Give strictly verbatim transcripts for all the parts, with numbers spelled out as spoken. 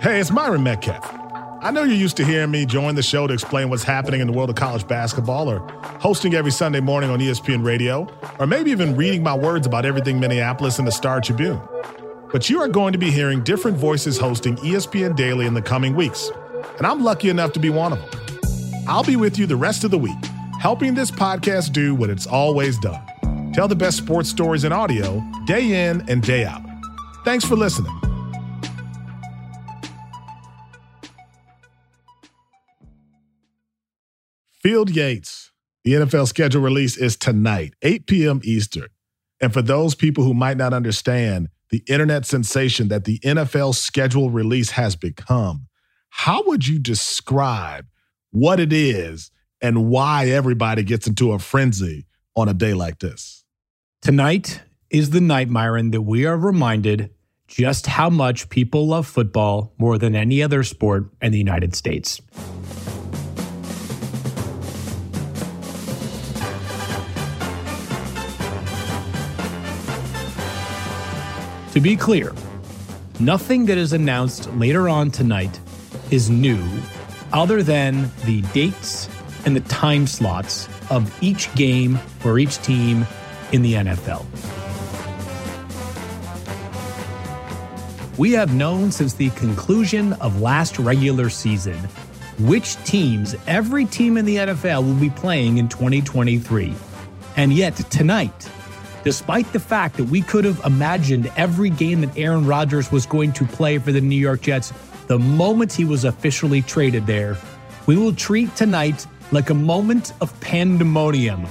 Hey, it's Myron Metcalf. I know you're used to hearing me join the show to explain what's happening in the world of college basketball, or hosting every Sunday morning on E S P N Radio, or maybe even reading my words about everything Minneapolis in the Star Tribune. But you are going to be hearing different voices hosting E S P N Daily in the coming weeks, and I'm lucky enough to be one of them. I'll be with you the rest of the week, helping this podcast do what it's always done. Tell the best sports stories in audio, day in and day out. Thanks for listening. Field Yates, the N F L schedule release is tonight, eight p.m. Eastern. And for those people who might not understand the internet sensation that the N F L schedule release has become, how would you describe what it is and why everybody gets into a frenzy on a day like this? Tonight is the night, Myron, that we are reminded just how much people love football more than any other sport in the United States. To be clear, nothing that is announced later on tonight is new other than the dates and the time slots of each game for each team in the N F L. We have known since the conclusion of last regular season which teams every team in the N F L will be playing in twenty twenty-three. And yet tonight, despite the fact that we could have imagined every game that Aaron Rodgers was going to play for the New York Jets the moment he was officially traded there, we will treat tonight like a moment of pandemonium.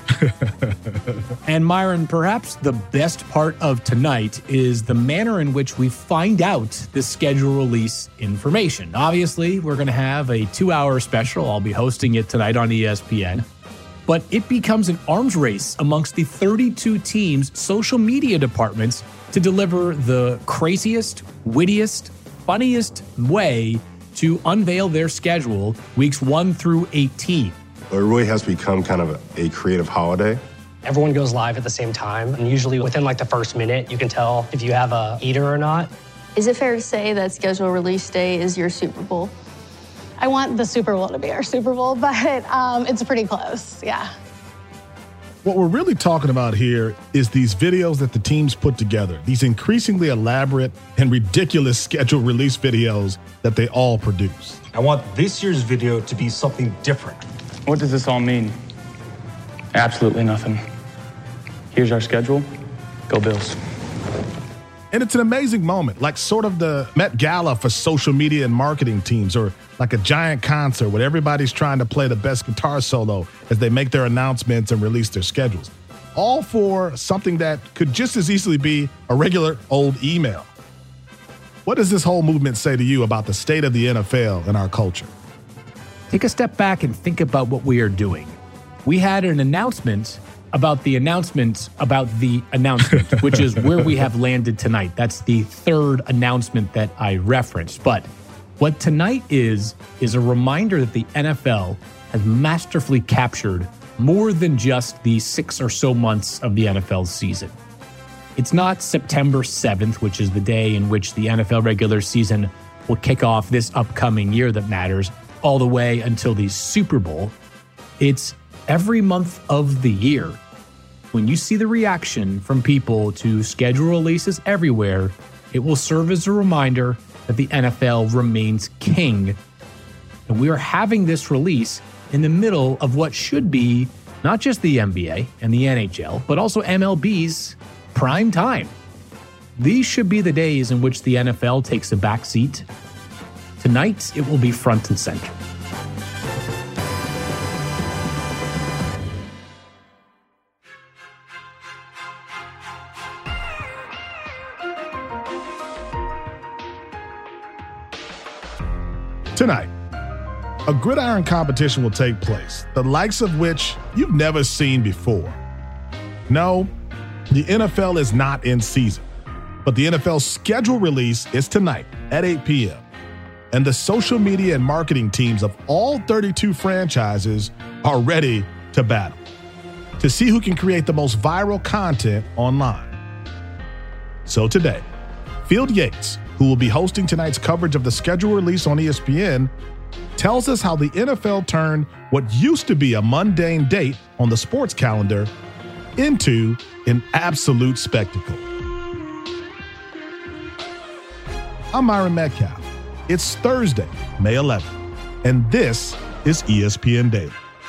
And Myron, perhaps the best part of tonight is the manner in which we find out the schedule release information. Obviously, we're going to have a two-hour special. I'll be hosting it tonight on E S P N. But it becomes an arms race amongst the thirty-two teams' social media departments to deliver the craziest, wittiest, funniest way to unveil their schedule weeks one through eighteen. It really has become kind of a, a creative holiday. Everyone goes live at the same time, and usually within like the first minute, you can tell if you have a eater or not. Is it fair to say that schedule release day is your Super Bowl? I want the Super Bowl to be our Super Bowl, but um, it's pretty close, yeah. What we're really talking about here is these videos that the teams put together, these increasingly elaborate and ridiculous schedule release videos that they all produce. I want this year's video to be something different. What does this all mean? Absolutely nothing. Here's our schedule. Go Bills. And it's an amazing moment, like sort of the Met Gala for social media and marketing teams, or like a giant concert where everybody's trying to play the best guitar solo as they make their announcements and release their schedules. All for something that could just as easily be a regular old email. What does this whole movement say to you about the state of the N F L and our culture? Take a step back and think about what we are doing. We had an announcement about the announcement about the announcement, which is where we have landed tonight. That's the third announcement that I referenced. But what tonight is, is a reminder that the N F L has masterfully captured more than just the six or so months of the N F L season. It's not September seventh, which is the day in which the N F L regular season will kick off this upcoming year that matters, all the way until the Super Bowl. It's every month of the year. When you see the reaction from people to schedule releases everywhere, it will serve as a reminder that the N F L remains king. And we are having this release in the middle of what should be not just the N B A and the N H L, but also M L B's prime time. These should be the days in which the N F L takes a back seat. Tonight, it will be front and center. Tonight, a gridiron competition will take place, the likes of which you've never seen before. No, the N F L is not in season, but the N F L schedule release is tonight at eight p.m. And the social media and marketing teams of all thirty-two franchises are ready to battle to see who can create the most viral content online. So today, Field Yates who will be hosting tonight's coverage of the schedule release on E S P N, tells us how the N F L turned what used to be a mundane date on the sports calendar into an absolute spectacle. I'm Myron Metcalf. It's Thursday, May eleventh, and this is E S P N Daily.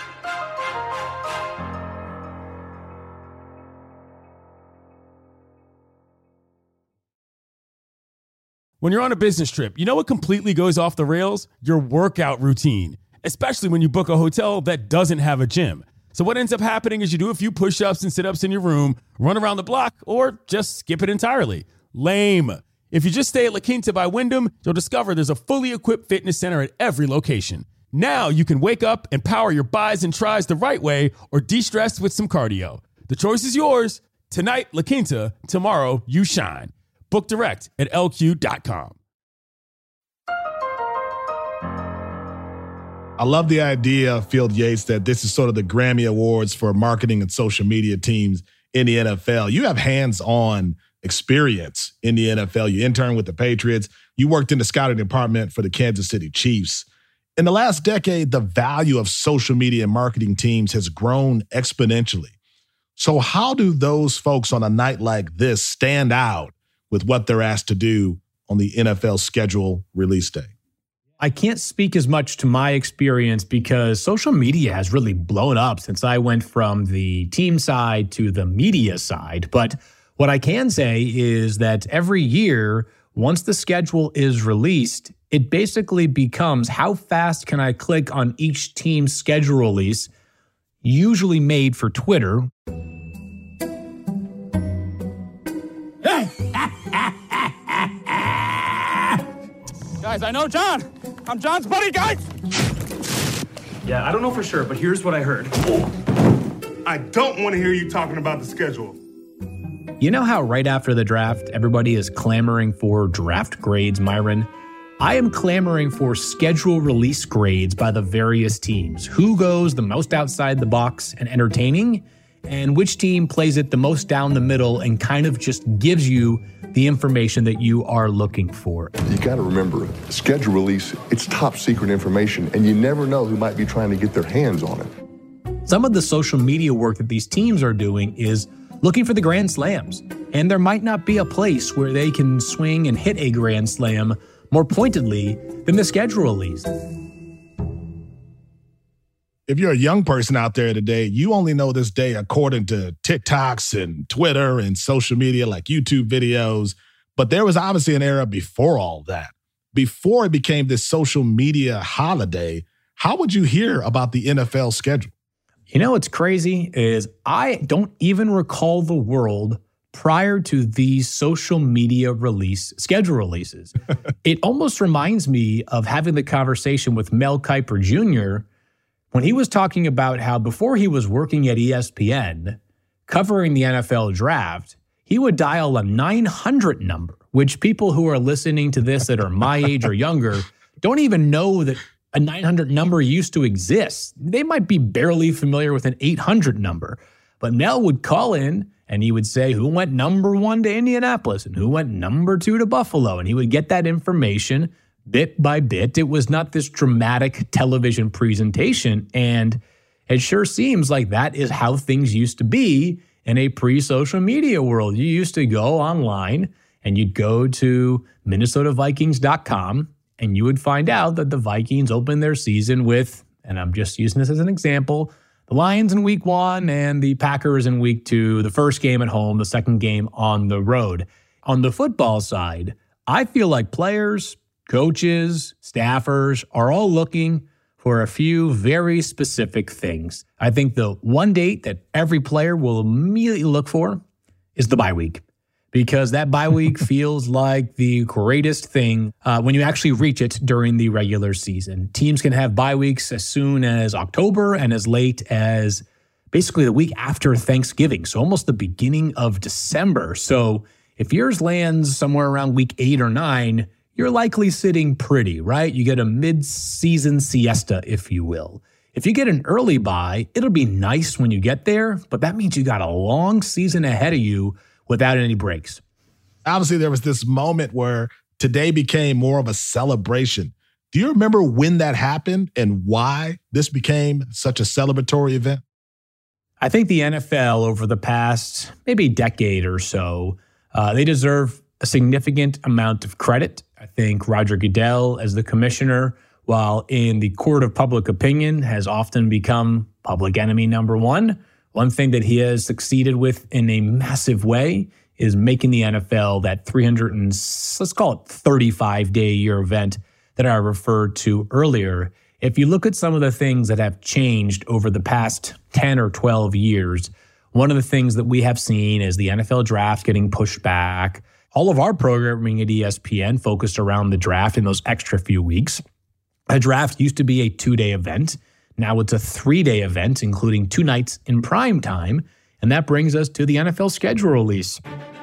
When you're on a business trip, you know what completely goes off the rails? Your workout routine, especially when you book a hotel that doesn't have a gym. So what ends up happening is you do a few push-ups and sit-ups in your room, run around the block, or just skip it entirely. Lame. If you just stay at La Quinta by Wyndham, you'll discover there's a fully equipped fitness center at every location. Now you can wake up and power your bis and tris the right way or de-stress with some cardio. The choice is yours. Tonight, La Quinta. Tomorrow, you shine. Book direct at L Q dot com. I love the idea, Field Yates, that this is sort of the Grammy Awards for marketing and social media teams in the N F L. You have hands-on experience in the N F L. You interned with the Patriots. You worked in the scouting department for the Kansas City Chiefs. In the last decade, the value of social media and marketing teams has grown exponentially. So how do those folks on a night like this stand out with what they're asked to do on the N F L schedule release day? I can't speak as much to my experience because social media has really blown up since I went from the team side to the media side. But what I can say is that every year, once the schedule is released, it basically becomes how fast can I click on each team's schedule release, usually made for Twitter. Guys, I know John. I'm John's buddy, guys. Yeah, I don't know for sure, but here's what I heard. I don't want to hear you talking about the schedule. You know how right after the draft, everybody is clamoring for draft grades, Myron? I am clamoring for schedule release grades by the various teams. Who goes the most outside the box and entertaining, and which team plays it the most down the middle and kind of just gives you the information that you are looking for. You got to remember, schedule release, it's top secret information, and you never know who might be trying to get their hands on it. Some of the social media work that these teams are doing is looking for the grand slams, and there might not be a place where they can swing and hit a grand slam more pointedly than the schedule release. If you're a young person out there today, you only know this day according to TikToks and Twitter and social media like YouTube videos. But there was obviously an era before all that. Before it became this social media holiday, how would you hear about the N F L schedule? You know what's crazy is I don't even recall the world prior to these social media release schedule releases. It almost reminds me of having the conversation with Mel Kiper Junior when he was talking about how before he was working at E S P N, covering the N F L draft, he would dial a nine hundred number, which people who are listening to this that are my age or younger don't even know that a nine hundred number used to exist. They might be barely familiar with an eight hundred number. But Mel would call in and he would say who went number one to Indianapolis and who went number two to Buffalo. And he would get that information bit by bit. It was not this dramatic television presentation. And it sure seems like that is how things used to be in a pre-social media world. You used to go online and you'd go to Minnesota Vikings dot com and you would find out that the Vikings opened their season with, and I'm just using this as an example, the Lions in week one and the Packers in week two, the first game at home, the second game on the road. On the football side, I feel like players, coaches, staffers are all looking for a few very specific things. I think the one date that every player will immediately look for is the bye week, because that bye week feels like the greatest thing uh, when you actually reach it during the regular season. Teams can have bye weeks as soon as October and as late as basically the week after Thanksgiving, so almost the beginning of December. So if yours lands somewhere around week eight or nine, you're likely sitting pretty, right? You get a mid-season siesta, if you will. If you get an early bye, it'll be nice when you get there, but that means you got a long season ahead of you without any breaks. Obviously, there was this moment where today became more of a celebration. Do you remember when that happened and why this became such a celebratory event? I think the N F L over the past maybe decade or so, uh, they deserve a significant amount of credit. I think Roger Goodell, as the commissioner, while in the court of public opinion, has often become public enemy number one. One thing that he has succeeded with in a massive way is making the N F L that three hundred and let's call it thirty-five day a year event that I referred to earlier. If you look at some of the things that have changed over the past ten or twelve years, one of the things that we have seen is the N F L draft getting pushed back. All of our programming at E S P N focused around the draft in those extra few weeks. A draft used to be a two-day event. Now it's a three-day event, including two nights in prime time. And that brings us to the N F L schedule release.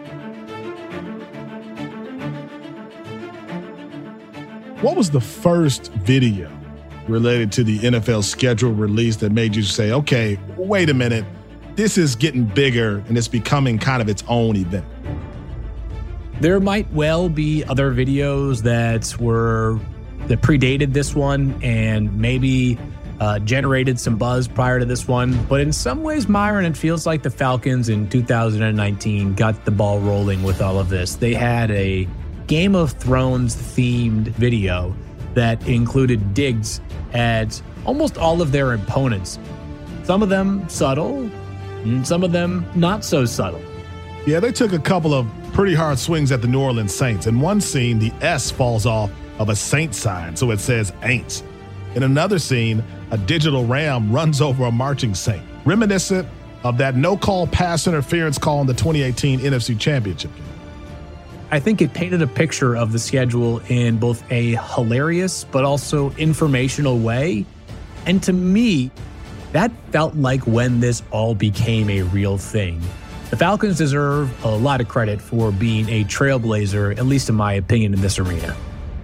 What was the first video related to the N F L schedule release that made you say, okay, wait a minute, this is getting bigger and it's becoming kind of its own event? There might well be other videos that were that predated this one and maybe uh, generated some buzz prior to this one. But in some ways, Myron, it feels like the Falcons in two thousand nineteen got the ball rolling with all of this. They had a Game of Thrones themed video that included digs at almost all of their opponents. Some of them subtle, and some of them not so subtle. Yeah, they took a couple of pretty hard swings at the New Orleans Saints. In one scene, the S falls off of a Saint sign, so it says Aints. In another scene, a digital ram runs over a marching Saint, reminiscent of that no-call pass interference call in the twenty eighteen N F C Championship game. I think it painted a picture of the schedule in both a hilarious but also informational way. And to me, that felt like when this all became a real thing. The Falcons deserve a lot of credit for being a trailblazer, at least in my opinion, in this arena.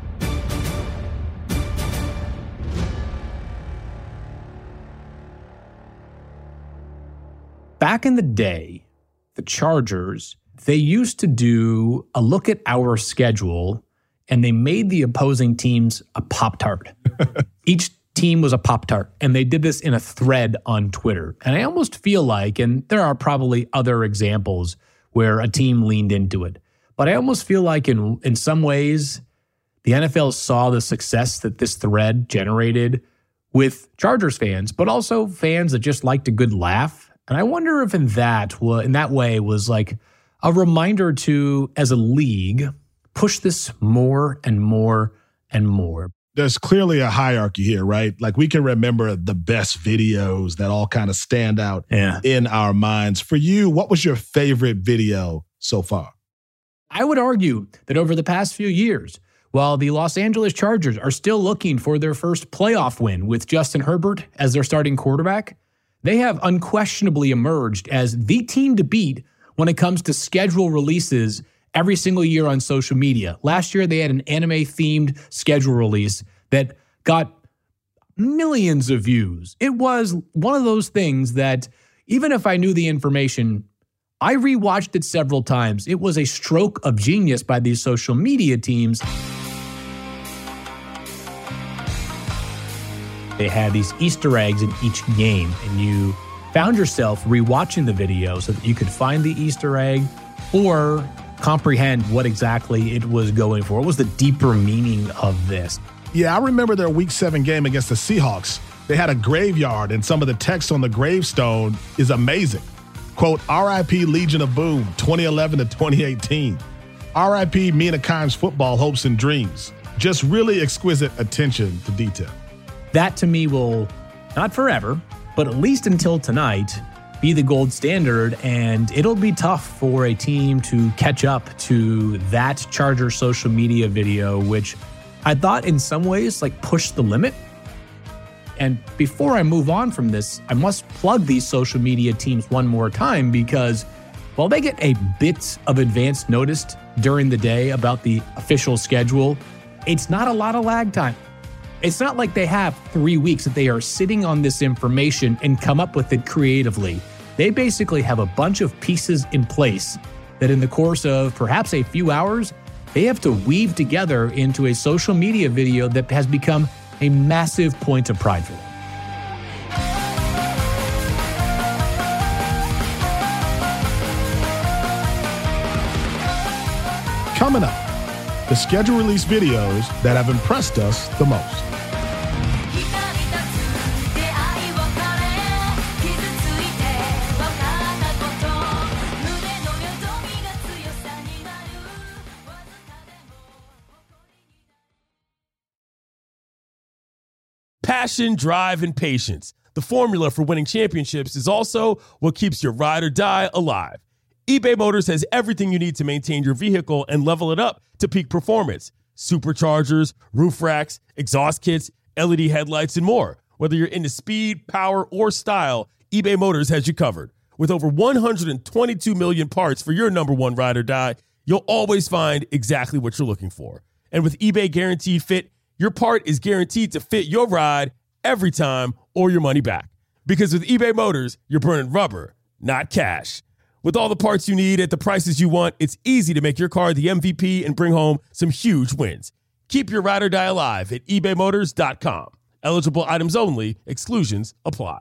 Back in the day, the Chargers, they used to do a look at our schedule, and they made the opposing teams a Pop-Tart. Each team was a Pop-Tart, and they did this in a thread on Twitter. And I almost feel like, and there are probably other examples where a team leaned into it, but I almost feel like in, in some ways, the N F L saw the success that this thread generated with Chargers fans, but also fans that just liked a good laugh. And I wonder if in that, in that way was like a reminder to, as a league, push this more and more and more. There's clearly a hierarchy here, right? Like we can remember the best videos that all kind of stand out yeah. in our minds. For you, what was your favorite video so far? I would argue that over the past few years, while the Los Angeles Chargers are still looking for their first playoff win with Justin Herbert as their starting quarterback, they have unquestionably emerged as the team to beat when it comes to schedule releases every single year on social media. Last year, they had an anime-themed schedule release that got millions of views. It was one of those things that, even if I knew the information, I rewatched it several times. It was a stroke of genius by these social media teams. They had these Easter eggs in each game, and you found yourself rewatching the video so that you could find the Easter egg or comprehend what exactly it was going for. What was the deeper meaning of this? Yeah, I remember their week seven game against the Seahawks. They had a graveyard, and some of the text on the gravestone is amazing. Quote, R I P Legion of Boom, twenty eleven to twenty eighteen. R I P Mina Kimes football hopes and dreams. Just really exquisite attention to detail. That to me will, not forever, but at least until tonight, be the gold standard, and it'll be tough for a team to catch up to that Charger social media video, which I thought in some ways like pushed the limit. And before I move on from this, I must plug these social media teams one more time, because while they get a bit of advance notice during the day about the official schedule, it's not a lot of lag time. It's not like they have three weeks that they are sitting on this information and come up with it creatively. They basically have a bunch of pieces in place that in the course of perhaps a few hours, they have to weave together into a social media video that has become a massive point of pride for them. Coming up, the schedule release videos that have impressed us the most. Passion, drive, and patience. The formula for winning championships is also what keeps your ride or die alive. eBay Motors has everything you need to maintain your vehicle and level it up to peak performance. Superchargers, roof racks, exhaust kits, L E D headlights, and more. Whether you're into speed, power, or style, eBay Motors has you covered. With over one hundred twenty-two million parts for your number one ride or die, you'll always find exactly what you're looking for. And with eBay Guaranteed Fit, your part is guaranteed to fit your ride every time or your money back. Because with eBay Motors, you're burning rubber, not cash. With all the parts you need at the prices you want, it's easy to make your car the M V P and bring home some huge wins. Keep your ride or die alive at ebay motors dot com. Eligible items only. Exclusions apply.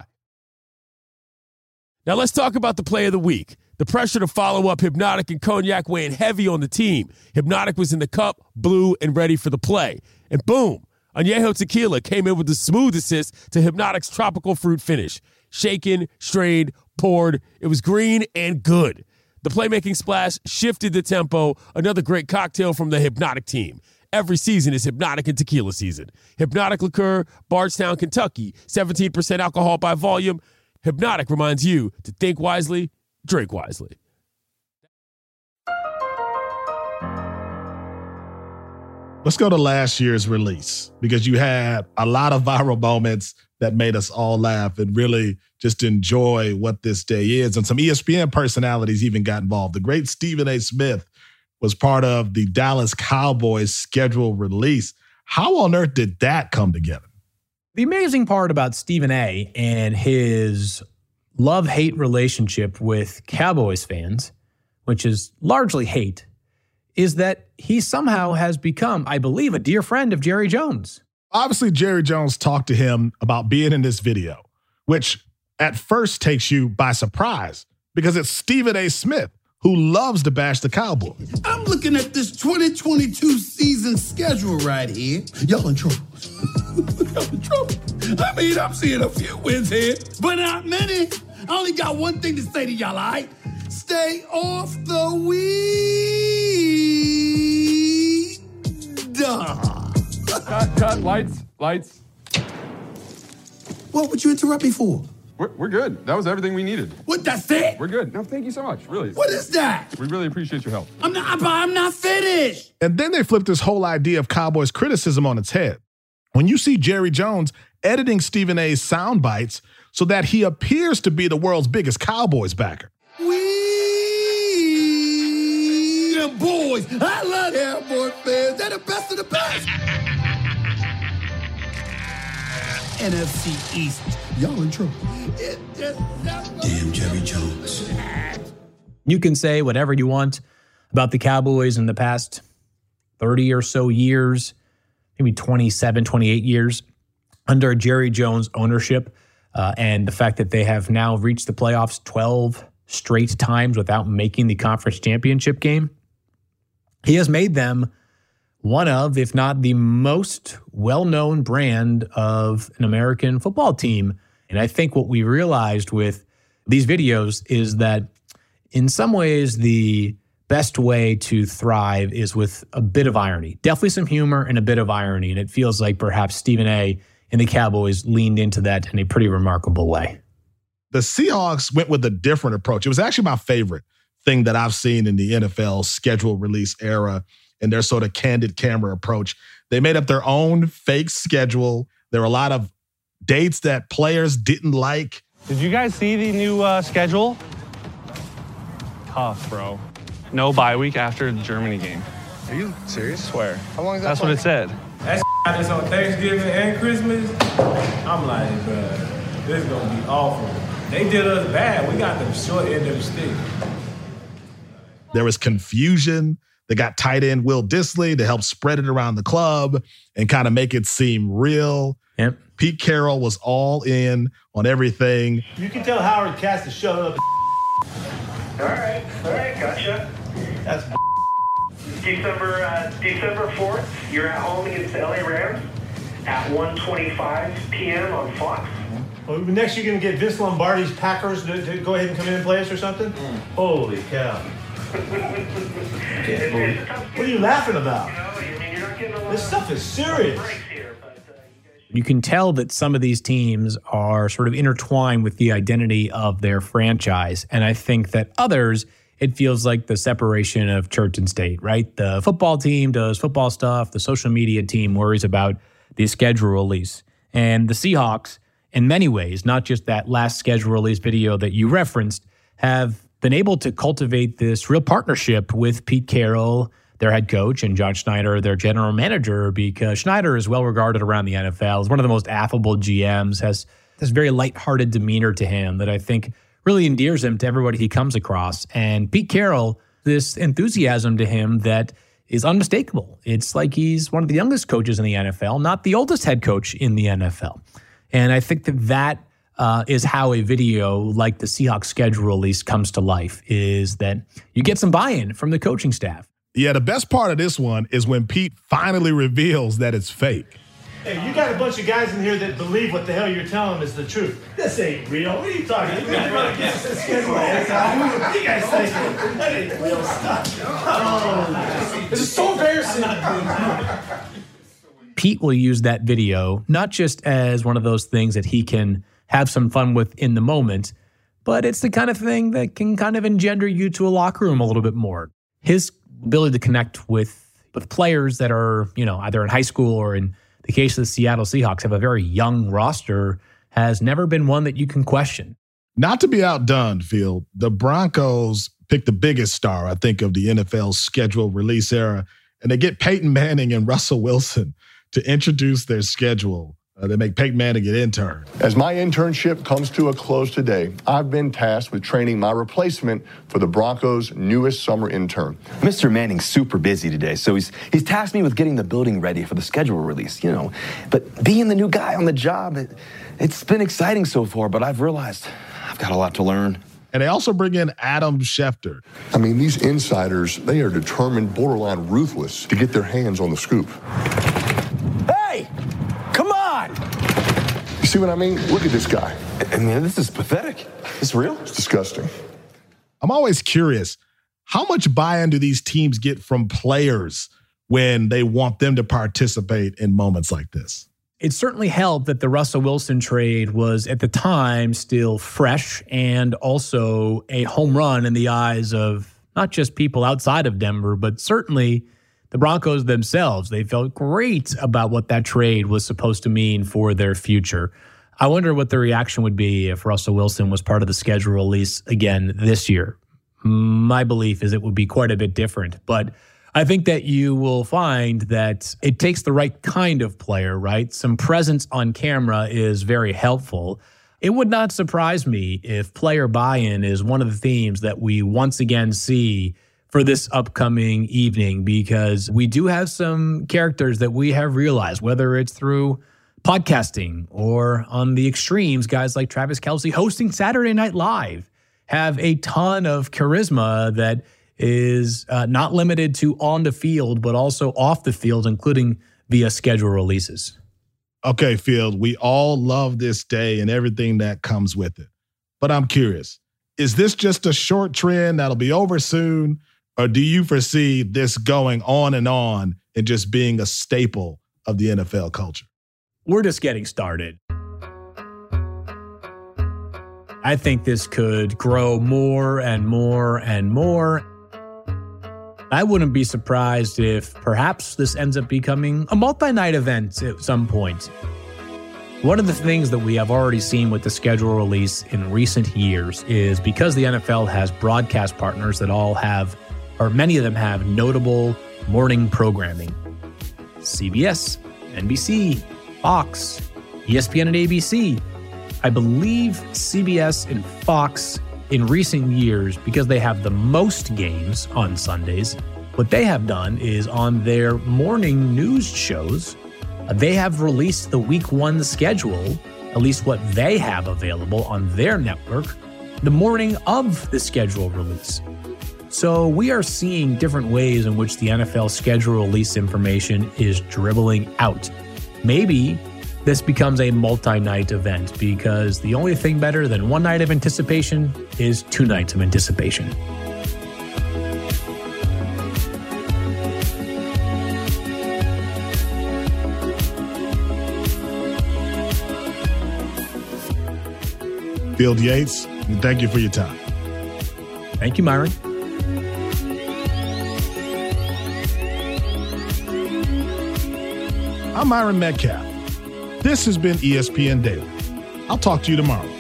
Now let's talk about the play of the week. The pressure to follow up Hypnotic and Cognac weighing heavy on the team. Hypnotic was in the cup, blue, and ready for the play. And boom, Añejo Tequila came in with the smooth assist to Hypnotic's tropical fruit finish. Shaken, strained, poured. It was green and good. The playmaking splash shifted the tempo. Another great cocktail from the Hypnotic team. Every season is Hypnotic and Tequila season. Hypnotic Liqueur, Bardstown, Kentucky, seventeen percent alcohol by volume. Hypnotic reminds you to think wisely, drink wisely. Let's go to last year's release, because you had a lot of viral moments that made us all laugh and really just enjoy what this day is. And some E S P N personalities even got involved. The great Stephen A. Smith was part of the Dallas Cowboys schedule release. How on earth did that come together? The amazing part about Stephen A. and his love-hate relationship with Cowboys fans, which is largely hate, is that he somehow has become, I believe, a dear friend of Jerry Jones. Obviously, Jerry Jones talked to him about being in this video, which at first takes you by surprise because it's Stephen A. Smith, who loves to bash the Cowboys. I'm looking at this twenty twenty-two season schedule right here. Y'all in trouble. Y'all in trouble. I mean, I'm seeing a few wins here, but not many. I only got one thing to say to y'all, all right? Stay off the weed. Cut, cut, lights, lights. What would you interrupt me for? We're, we're good. That was everything we needed. What, that's it? We're good. No, thank you so much, really. What is that? We really appreciate your help. I'm not, I'm not finished. And then they flipped this whole idea of Cowboys criticism on its head. When you see Jerry Jones editing Stephen A's sound bites so that he appears to be the world's biggest Cowboys backer. We the boys. I love Cowboy fans. They're the best of the best. N F C East. Y'all in trouble. It just, damn Jerry Jones. You can say whatever you want about the Cowboys in the past thirty or so years, maybe twenty-seven, twenty-eight years under Jerry Jones ownership, uh, and the fact that they have now reached the playoffs twelve straight times without making the conference championship game. He has made them one of, if not the most well-known brand of an American football team. And I think what we realized with these videos is that in some ways the best way to thrive is with a bit of irony. Definitely some humor and a bit of irony. And it feels like perhaps Stephen A. and the Cowboys leaned into that in a pretty remarkable way. The Seahawks went with a different approach. It was actually my favorite thing that I've seen in the N F L schedule release era and their sort of candid camera approach. They made up their own fake schedule. There were a lot of dates that players didn't like. Did you guys see the new uh, schedule? Tough, bro. No bye week after the Germany game. Are you serious? I swear. How long is that? That's what it said. That's is on Thanksgiving and Christmas. I'm like, bro, this is gonna be awful. They did us bad. We got the short end of the stick. There was confusion. They got tight end Will Dissly to help spread it around the club and kind of make it seem real. Yep. Pete Carroll was all in on everything. You can tell Howard Cass is showing up. All right, all right, gotcha. That's December uh, December fourth, you're at home against the L A Rams at one twenty-five p.m. on Fox. Well, next you're going to get Vince Lombardi's Packers to, to go ahead and come in and play us or something? Mm. Holy cow. What are you laughing about? This stuff is serious. You can tell that some of these teams are sort of intertwined with the identity of their franchise. And I think that others, it feels like the separation of church and state, right? The football team does football stuff. The social media team worries about the schedule release. And the Seahawks, in many ways, not just that last schedule release video that you referenced, have been able to cultivate this real partnership with Pete Carroll, their head coach, and John Schneider, their general manager, because Schneider is well regarded around the N F L. Is one of the most affable G Ms, has this very lighthearted demeanor to him that I think really endears him to everybody he comes across. And Pete Carroll, this enthusiasm to him that is unmistakable. It's like he's one of the youngest coaches in the N F L, not the oldest head coach in the N F L. And I think that that uh, is how a video like the Seahawks schedule release comes to life, is that you get some buy-in from the coaching staff. Yeah, the best part of this one is when Pete finally reveals that it's fake. Hey, you got a bunch of guys in here that believe what the hell you're telling them is the truth. This ain't real. What are you talking about? You guys get this schedule. What are you guys thinking? That ain't real stuff. Oh, this is so embarrassing. Pete will use that video not just as one of those things that he can have some fun with in the moment, but it's the kind of thing that can kind of engender you to a locker room a little bit more. His ability to connect with, with players that are, you know, either in high school or in the case of the Seattle Seahawks have a very young roster has never been one that you can question. Not to be outdone, Field, the Broncos picked the biggest star, I think, of the N F L's schedule release era, and they get Peyton Manning and Russell Wilson to introduce their schedule. Uh, they make Peyton Manning an intern. As my internship comes to a close today, I've been tasked with training my replacement for the Broncos' newest summer intern. Mister Manning's super busy today, so he's he's tasked me with getting the building ready for the schedule release, you know. But being the new guy on the job, it, it's been exciting so far, but I've realized I've got a lot to learn. And they also bring in Adam Schefter. I mean, these insiders, they are determined, borderline ruthless, to get their hands on the scoop. Hey! Come on! You see what I mean? Look at this guy. I mean, this is pathetic. It's real? It's disgusting. I'm always curious, how much buy-in do these teams get from players when they want them to participate in moments like this? It certainly helped that the Russell Wilson trade was at the time still fresh and also a home run in the eyes of not just people outside of Denver, but certainly the Broncos themselves. They felt great about what that trade was supposed to mean for their future. I wonder what the reaction would be if Russell Wilson was part of the schedule release again this year. My belief is it would be quite a bit different, but I think that you will find that it takes the right kind of player, right? Some presence on camera is very helpful. It would not surprise me if player buy-in is one of the themes that we once again see for this upcoming evening, because we do have some characters that we have realized, whether it's through podcasting or on the extremes, guys like Travis Kelce hosting Saturday Night Live have a ton of charisma that is uh, not limited to on the field, but also off the field, including via schedule releases. Okay, Field, we all love this day and everything that comes with it. But I'm curious, is this just a short trend that'll be over soon, or do you foresee this going on and on and just being a staple of the N F L culture? We're just getting started. I think this could grow more and more and more. I wouldn't be surprised if perhaps this ends up becoming a multi-night event at some point. One of the things that we have already seen with the schedule release in recent years is because the N F L has broadcast partners that all have, or many of them have, notable morning programming. C B S, N B C, Fox, E S P N and A B C. I believe C B S and Fox in recent years, because they have the most games on Sundays, What they have done is on their morning news shows, uh, they have released the week one schedule, at least what they have available on their network, the morning of the schedule release. So we are seeing different ways in which the N F L schedule release information is dribbling out. Maybe this becomes a multi-night event because the only thing better than one night of anticipation is two nights of anticipation. Field Yates, thank you for your time. Thank you, Myron. I'm Myron Metcalf. This has been E S P N Daily. I'll talk to you tomorrow.